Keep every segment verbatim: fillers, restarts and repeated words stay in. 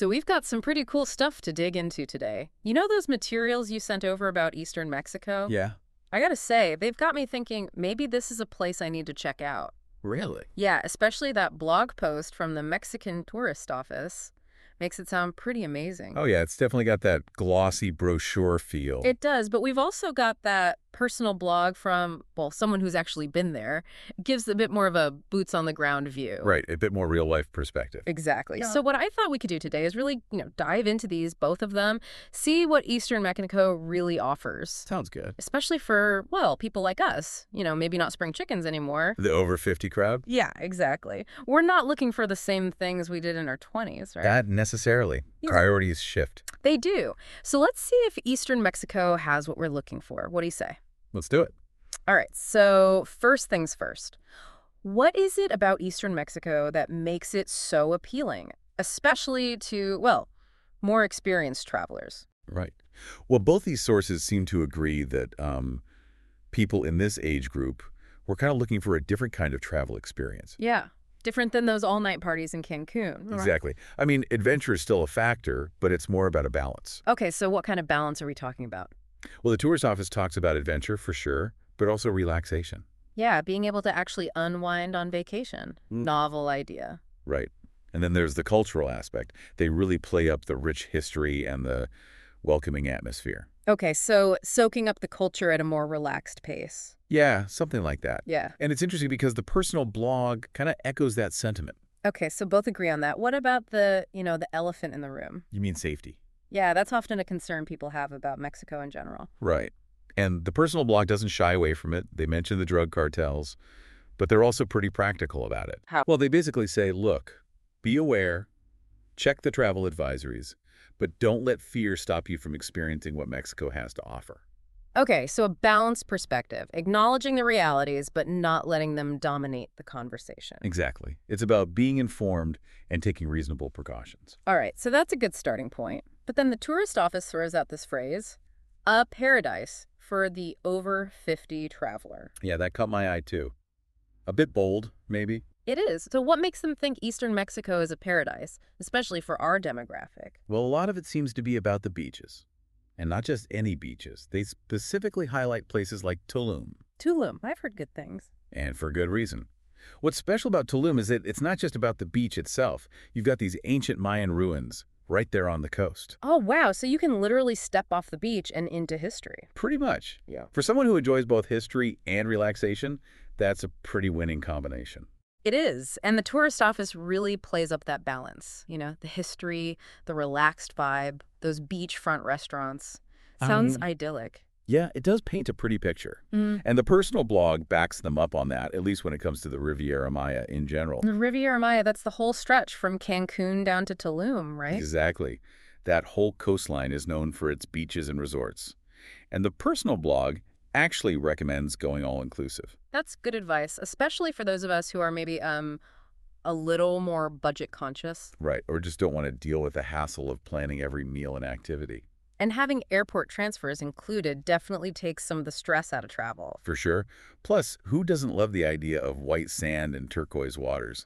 So we've got some pretty cool stuff to dig into today. You know those materials you sent over about Eastern Mexico? Yeah. I gotta say, they've got me thinking maybe this is a place I need to check out. Really? Yeah, especially that blog post from the Mexican tourist office. Makes it sound pretty amazing. Oh, yeah. It's definitely got that glossy brochure feel. It does, but we've also got that personal blog from, well, someone who's actually been there. It gives a bit more of a boots-on-the-ground view. Right. A bit more real-life perspective. Exactly. Yeah. So what I thought we could do today is really, you know, dive into these, both of them, see what Eastern Mexico really offers. Sounds good. Especially for, well, people like us. You know, maybe not spring chickens anymore. The over fifty crowd? Yeah, exactly. We're not looking for the same things we did in our twenties, right? Not necessarily. Yeah. Priorities shift. They do. So let's see if Eastern Mexico has what we're looking for. What do you say? Let's do it. All right, so first things first. What is it about Eastern Mexico that makes it so appealing, especially to, well, more experienced travelers? Right. Well, both these sources seem to agree that um, people in this age group were kind of looking for a different kind of travel experience. Yeah, different than those all-night parties in Cancun. Exactly. I mean, adventure is still a factor, but it's more about a balance. Okay, so what kind of balance are we talking about? Well, the tourist office talks about adventure for sure, but also relaxation. Yeah, being able to actually unwind on vacation. Mm. Novel idea. Right. And then there's the cultural aspect. They really play up the rich history and the welcoming atmosphere. Okay, so soaking up the culture at a more relaxed pace. Yeah, something like that. Yeah. And it's interesting because the personal blog kind of echoes that sentiment. Okay, so both agree on that. What about the, you know, the elephant in the room? You mean safety? Yeah, that's often a concern people have about Mexico in general. Right. And the personal blog doesn't shy away from it. They mention the drug cartels, but they're also pretty practical about it. How? Well, they basically say, look, be aware, check the travel advisories, but don't let fear stop you from experiencing what Mexico has to offer. Okay, so a balanced perspective, acknowledging the realities, but not letting them dominate the conversation. Exactly. It's about being informed and taking reasonable precautions. All right, so that's a good starting point. But then the tourist office throws out this phrase, a paradise for the over fifty traveler. Yeah, that caught my eye too. A bit bold, maybe. It is. So what makes them think Eastern Mexico is a paradise, especially for our demographic? Well, a lot of it seems to be about the beaches. And not just any beaches. They specifically highlight places like Tulum. Tulum. I've heard good things. And for good reason. What's special about Tulum is that it's not just about the beach itself. You've got these ancient Mayan ruins right there on the coast. Oh, wow. So you can literally step off the beach and into history. Pretty much. Yeah. For someone who enjoys both history and relaxation, that's a pretty winning combination. It is. And the tourist office really plays up that balance. You know, the history, the relaxed vibe, those beachfront restaurants. Sounds Um, idyllic. Yeah, it does paint a pretty picture. Mm. And the personal blog backs them up on that, at least when it comes to the Riviera Maya in general. The Riviera Maya, that's the whole stretch from Cancun down to Tulum, right? Exactly. That whole coastline is known for its beaches and resorts. And the personal blog actually recommends going all-inclusive. That's good advice, especially for those of us who are maybe um a little more budget conscious. Right, or just don't want to deal with the hassle of planning every meal and activity. And having airport transfers included definitely takes some of the stress out of travel. For sure. Plus, who doesn't love the idea of white sand and turquoise waters?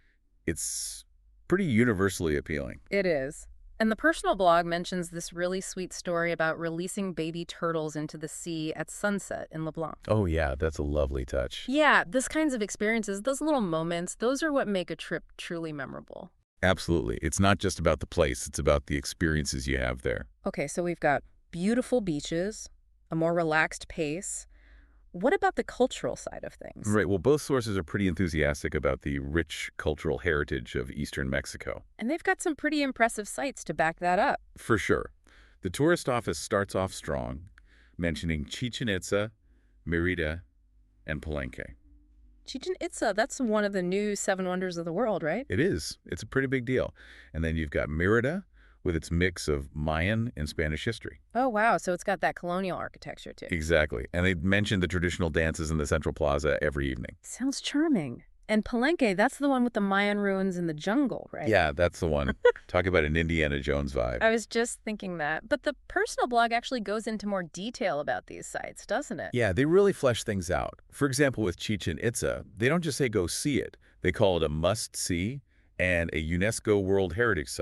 It's pretty universally appealing. It is. And the personal blog mentions this really sweet story about releasing baby turtles into the sea at sunset in LeBlanc. Oh yeah, that's a lovely touch. Yeah, this kinds of experiences, those little moments, those are what make a trip truly memorable. Absolutely. It's not just about the place, it's about the experiences you have there. Okay, so we've got beautiful beaches, a more relaxed pace. What about the cultural side of things? Right, well, both sources are pretty enthusiastic about the rich cultural heritage of Eastern Mexico. And they've got some pretty impressive sites to back that up. For sure. The tourist office starts off strong, mentioning Chichen Itza, Mérida, and Palenque. Chichen Itza, that's one of the new seven wonders of the world, right? It is. It's a pretty big deal. And then you've got Mérida with its mix of Mayan and Spanish history. Oh, wow. So it's got that colonial architecture, too. Exactly. And they mentioned the traditional dances in the Central Plaza every evening. Sounds charming. And Palenque, that's the one with the Mayan ruins in the jungle, right? Yeah, that's the one. Talk about an Indiana Jones vibe. I was just thinking that. But the personal blog actually goes into more detail about these sites, doesn't it? Yeah, they really flesh things out. For example, with Chichen Itza, they don't just say go see it. They call it a must-see and a UNESCO World Heritage Site.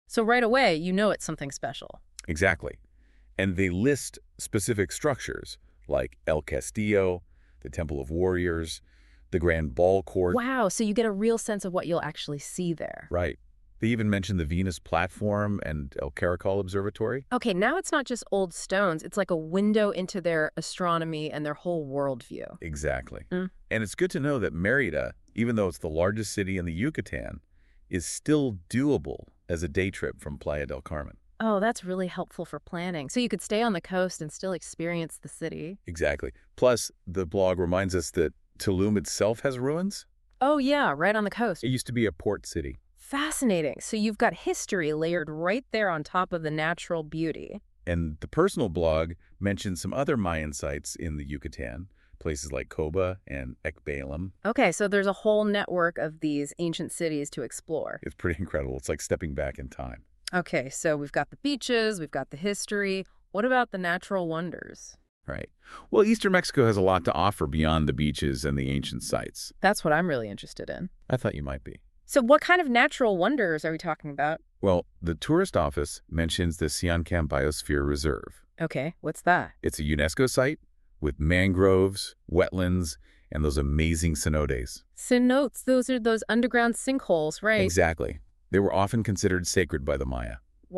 So right away, you know it's something special. Exactly. And they list specific structures like El Castillo, the Temple of Warriors, the Grand Ball Court. Wow, so you get a real sense of what you'll actually see there. Right. They even mention the Venus platform and El Caracol Observatory. Okay, now it's not just old stones. It's like a window into their astronomy and their whole worldview. Exactly. Mm. And it's good to know that Mérida, even though it's the largest city in the Yucatan, is still doable as a day trip from Playa del Carmen. Oh, that's really helpful for planning. So you could stay on the coast and still experience the city. Exactly. Plus, the blog reminds us that Tulum itself has ruins. Oh, yeah, right on the coast. It used to be a port city. Fascinating. So you've got history layered right there on top of the natural beauty. And the personal blog mentions some other Mayan sites in the Yucatan, places like Coba and Ecbalam. Okay, so there's a whole network of these ancient cities to explore. It's pretty incredible. It's like stepping back in time. Okay, so we've got the beaches, we've got the history. What about the natural wonders? Right. Well, Eastern Mexico has a lot to offer beyond the beaches and the ancient sites. That's what I'm really interested in. I thought you might be. So what kind of natural wonders are we talking about? Well, the tourist office mentions the Siancam Biosphere Reserve. Okay, what's that? It's a UNESCO site with mangroves, wetlands, and those amazing cenotes. Cenotes, those are those underground sinkholes, right? Exactly. They were often considered sacred by the Maya.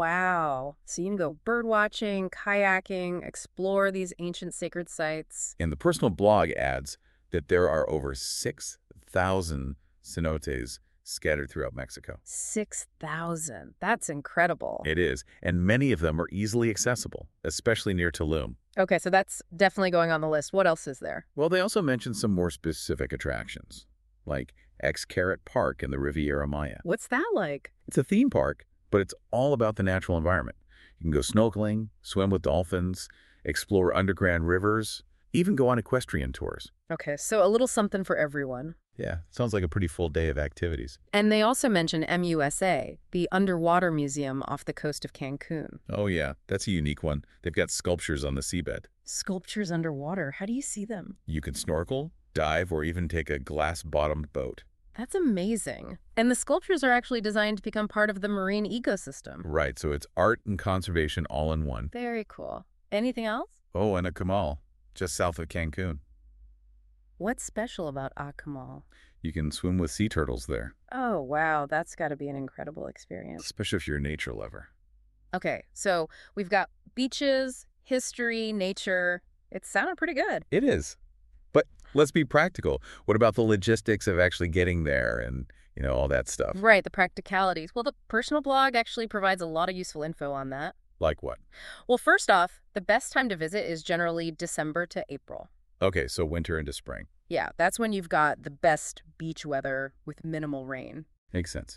Wow. So you can go bird watching, kayaking, explore these ancient sacred sites. And the personal blog adds that there are over six thousand cenotes scattered throughout Mexico. six thousand. That's incredible. It is, and many of them are easily accessible, especially near Tulum. Okay, so that's definitely going on the list. What else is there? Well, they also mention some more specific attractions, like Xcaret Park in the Riviera Maya. What's that like? It's a theme park, but it's all about the natural environment. You can go snorkeling, swim with dolphins, explore underground rivers, even go on equestrian tours. Okay, so a little something for everyone. Yeah, sounds like a pretty full day of activities. And they also mention M U S A, the underwater museum off the coast of Cancun. Oh yeah, that's a unique one. They've got sculptures on the seabed. Sculptures underwater. How do you see them? You can snorkel, dive, or even take a glass-bottomed boat. That's amazing. And the sculptures are actually designed to become part of the marine ecosystem. Right, so it's art and conservation all in one. Very cool. Anything else? Oh, and a Camal, just south of Cancun. What's special about Akumal? You can swim with sea turtles there, Oh, wow. That's got to be an incredible experience. especially if you're a nature lover. Okay, so we've got beaches, history, nature. It sounded pretty good. It is. But let's be practical. What about the logistics of actually getting there and, you know, all that stuff? Right, the practicalities. Well, the personal blog actually provides a lot of useful info on that. Like what? Well, first off, the best time to visit is generally December to April. Okay, so winter into spring. Yeah, that's when you've got the best beach weather with minimal rain. Makes sense.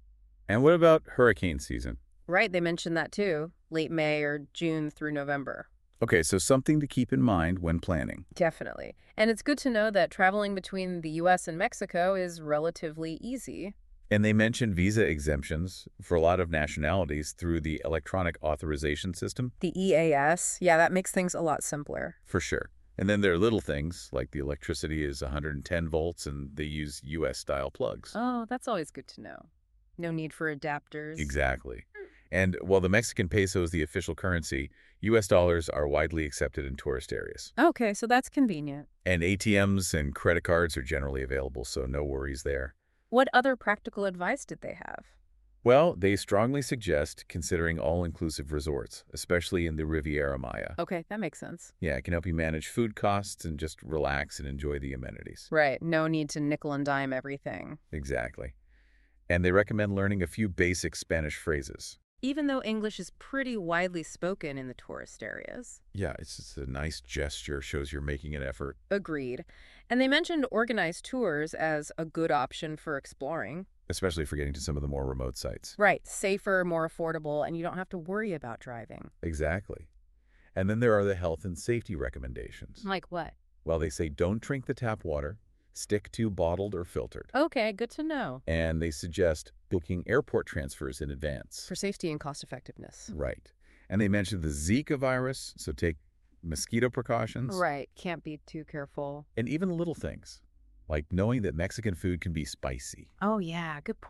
And what about hurricane season? Right, they mentioned that too. Late May or June through November. Okay, so something to keep in mind when planning. Definitely. And it's good to know that traveling between the U S and Mexico is relatively easy. And they mention visa exemptions for a lot of nationalities through the electronic authorization system. The E A S, yeah, that makes things a lot simpler. For sure. And then there are little things, like the electricity is one hundred ten volts and they use U S-style plugs. Oh, that's always good to know. No need for adapters. Exactly. And while the Mexican peso is the official currency, U S dollars are widely accepted in tourist areas. Okay, so that's convenient. And A T Ms and credit cards are generally available, so no worries there. What other practical advice did they have? Well, they strongly suggest considering all-inclusive resorts, especially in the Riviera Maya. Okay, that makes sense. Yeah, it can help you manage food costs and just relax and enjoy the amenities. Right, no need to nickel and dime everything. Exactly. And they recommend learning a few basic Spanish phrases. Even though English is pretty widely spoken in the tourist areas. Yeah, it's just a nice gesture, shows you're making an effort. Agreed. And they mentioned organized tours as a good option for exploring. Especially for getting to some of the more remote sites. Right, safer, more affordable, and you don't have to worry about driving. Exactly. And then there are the health and safety recommendations. Like what? Well, they say don't drink the tap water, stick to bottled or filtered. Okay, good to know. And they suggest booking airport transfers in advance. For safety and cost effectiveness. Right. And they mentioned the Zika virus, so take mosquito precautions. Right, can't be too careful. And even little things, like knowing that Mexican food can be spicy. Oh yeah, good point.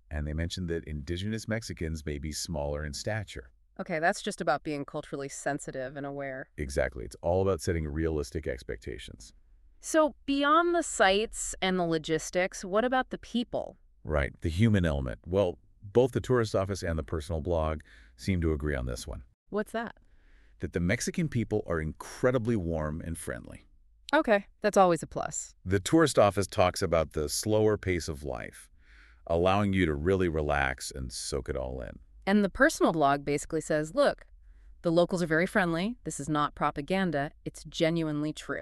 And they mentioned that indigenous Mexicans may be smaller in stature. Okay, that's just about being culturally sensitive and aware. Exactly. It's all about setting realistic expectations. So beyond the sites and the logistics, what about the people? Right. The human element. Well, both the tourist office and the personal blog seem to agree on this one. What's that? That the Mexican people are incredibly warm and friendly. Okay, that's always a plus. The tourist office talks about the slower pace of life, allowing you to really relax and soak it all in. And the personal blog basically says, look, the locals are very friendly. This is not propaganda. It's genuinely true.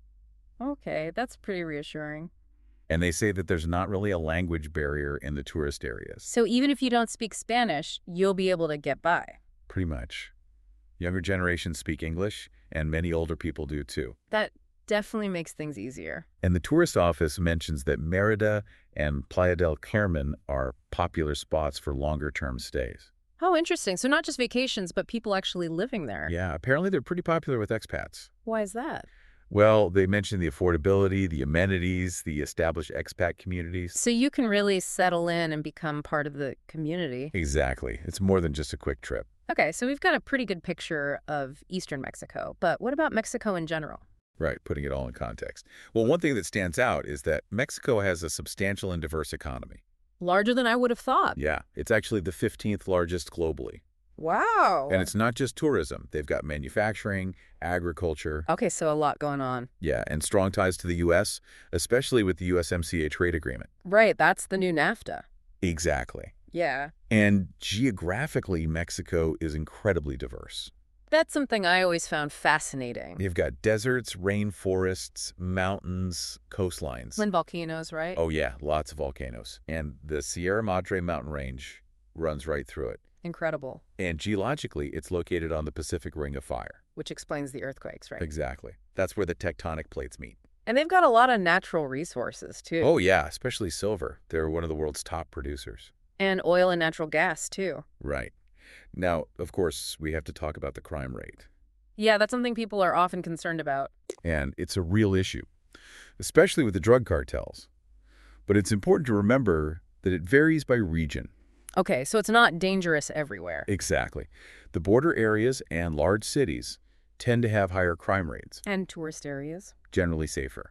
Okay, that's pretty reassuring. And they say that there's not really a language barrier in the tourist areas. So even if you don't speak Spanish, you'll be able to get by. Pretty much. Younger generations speak English, and many older people do too. That definitely makes things easier. And the tourist office mentions that Merida and Playa del Carmen are popular spots for longer-term stays. Oh, interesting. So not just vacations, but people actually living there. Yeah, apparently they're pretty popular with expats. Why is that? Well, they mentioned the affordability, the amenities, the established expat communities. So you can really settle in and become part of the community. Exactly. It's more than just a quick trip. Okay, so we've got a pretty good picture of Eastern Mexico, but what about Mexico in general? Right, putting it all in context. Well, one thing that stands out is that Mexico has a substantial and diverse economy. Larger than I would have thought. Yeah, it's actually the fifteenth largest globally. Wow. And it's not just tourism. They've got manufacturing, agriculture. Okay, so a lot going on. Yeah, and strong ties to the U S, especially with the U S M C A trade agreement. Right, that's the new NAFTA. Exactly. Yeah. And geographically, Mexico is incredibly diverse. That's something I always found fascinating. You've got deserts, rainforests, mountains, coastlines. And volcanoes, right? Oh, yeah, lots of volcanoes. And the Sierra Madre mountain range runs right through it. Incredible. And geologically, it's located on the Pacific Ring of Fire. Which explains the earthquakes, right? Exactly. That's where the tectonic plates meet. And they've got a lot of natural resources, too. Oh, yeah, especially silver. They're one of the world's top producers. And oil and natural gas, too. Right. Now, of course, we have to talk about the crime rate. Yeah, that's something people are often concerned about. And it's a real issue, especially with the drug cartels. But it's important to remember that it varies by region. Okay, so it's not dangerous everywhere. Exactly. The border areas and large cities tend to have higher crime rates. And tourist areas. Generally safer.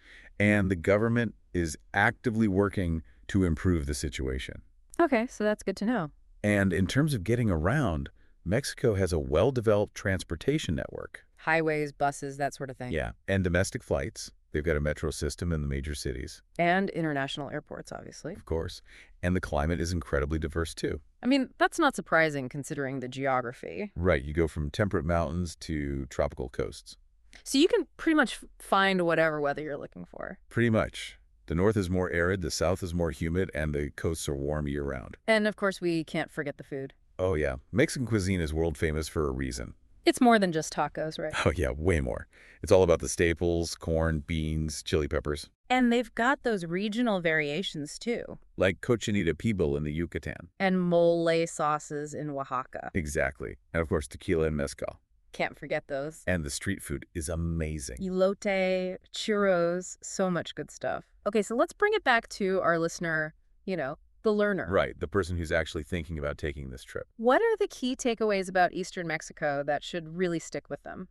And the government is actively working to improve the situation. Okay, so that's good to know. And in terms of getting around, Mexico has a well-developed transportation network. Highways, buses, that sort of thing. Yeah, and domestic flights. They've got a metro system in the major cities. And international airports, obviously. Of course. And the climate is incredibly diverse, too. I mean, that's not surprising considering the geography. Right. You go from temperate mountains to tropical coasts. So you can pretty much find whatever weather you're looking for. Pretty much. The north is more arid, the south is more humid, and the coasts are warm year-round. And, of course, we can't forget the food. Oh, yeah. Mexican cuisine is world famous for a reason. It's more than just tacos, right? Oh, yeah, way more. It's all about the staples, corn, beans, chili peppers. And they've got those regional variations, too. Like cochinita pibil in the Yucatan. And mole sauces in Oaxaca. Exactly. And, of course, tequila and mezcal. Can't forget those. And the street food is amazing. Elote, churros, so much good stuff. Okay, so let's bring it back to our listener, you know, the learner. Right, the person who's actually thinking about taking this trip. What are the key takeaways about Eastern Mexico that should really stick with them?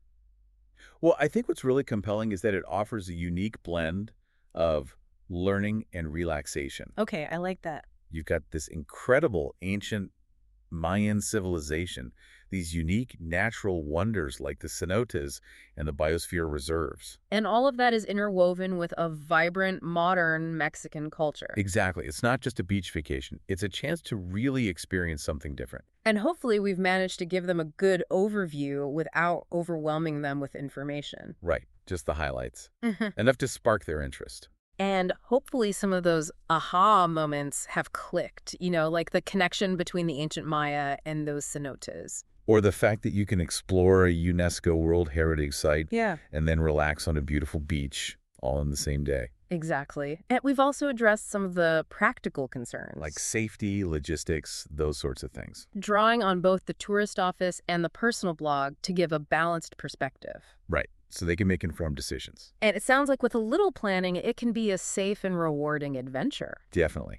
Well, I think what's really compelling is that it offers a unique blend of learning and relaxation. Okay, I like that. You've got this incredible ancient Mayan civilization, these unique natural wonders like the cenotes and the biosphere reserves. And all of that is interwoven with a vibrant, modern Mexican culture. Exactly. It's not just a beach vacation. It's a chance to really experience something different. And hopefully we've managed to give them a good overview without overwhelming them with information. Right. Just the highlights. Enough to spark their interest. And hopefully some of those aha moments have clicked, you know, like the connection between the ancient Maya and those cenotes. Or the fact that you can explore a UNESCO World Heritage Site Yeah. and then relax on a beautiful beach all in the same day. Exactly. And we've also addressed some of the practical concerns. Like safety, logistics, those sorts of things. Drawing on both the tourist office and the personal blog to give a balanced perspective. Right. So they can make informed decisions. And it sounds like with a little planning, it can be a safe and rewarding adventure. Definitely.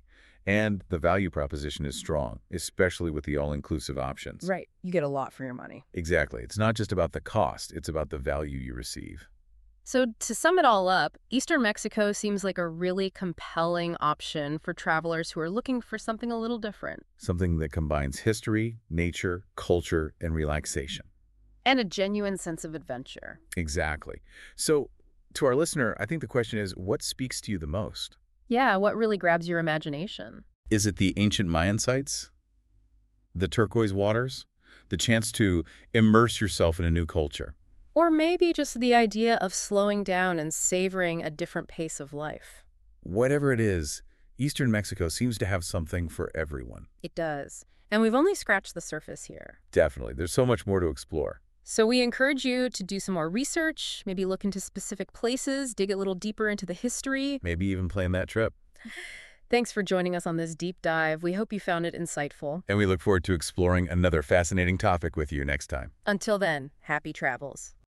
And the value proposition is strong, especially with the all-inclusive options. Right. You get a lot for your money. Exactly. It's not just about the cost, it's about the value you receive. So to sum it all up, Eastern Mexico seems like a really compelling option for travelers who are looking for something a little different. Something that combines history, nature, culture, and relaxation. And a genuine sense of adventure. Exactly. So, to our listener, I think the question is, what speaks to you the most? Yeah, what really grabs your imagination? Is it the ancient Mayan sites? The turquoise waters? The chance to immerse yourself in a new culture? Or maybe just the idea of slowing down and savoring a different pace of life. Whatever it is, Eastern Mexico seems to have something for everyone. It does. And we've only scratched the surface here. Definitely. There's so much more to explore. So we encourage you to do some more research, maybe look into specific places, dig a little deeper into the history. Maybe even plan that trip. Thanks for joining us on this deep dive. We hope you found it insightful. And we look forward to exploring another fascinating topic with you next time. Until then, happy travels.